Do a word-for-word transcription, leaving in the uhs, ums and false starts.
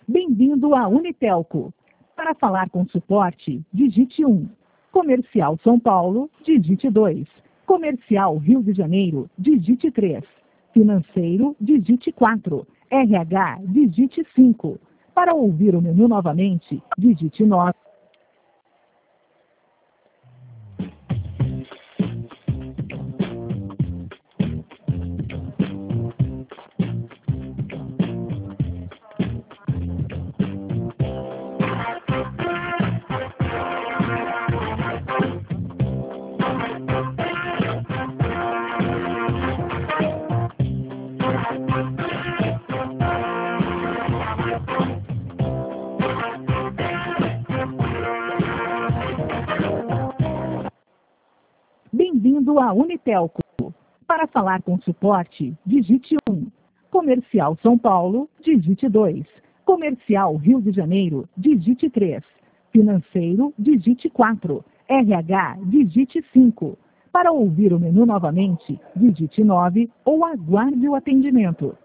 Bem-vindo à Unitelco. Para falar com suporte, digite um. Comercial São Paulo, digite dois. Comercial Rio de Janeiro, digite três. Financeiro, digite quatro. R H, digite cinco. Para ouvir o menu novamente, digite nove. Bem-vindo à Unitelco. Para falar com suporte, digite um. Comercial São Paulo, digite dois. Comercial Rio de Janeiro, digite três. Financeiro, digite quatro. R H, digite cinco. Para ouvir o menu novamente, digite nove ou aguarde o atendimento.